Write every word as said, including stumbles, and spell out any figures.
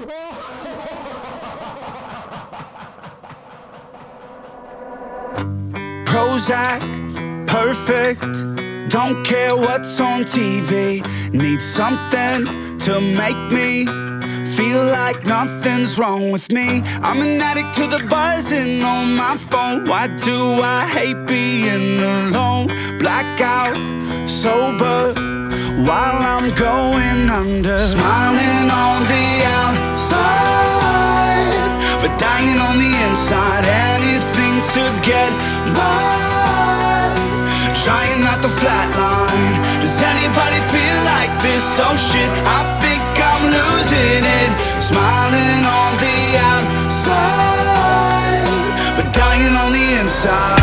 Prozac, perfect. Don't care what's on T V. Need something to make me feel like nothing's wrong with me. I'm an addict to the buzzing on my phone. Why do I hate being alone? Blackout, sober, while I'm going under. Smiling on the outside, but dying on the inside. Anything to get by, trying not to flatline. Does anybody feel like this? Oh shit, I think I'm losing it. Smiling on the outside, but dying on the inside.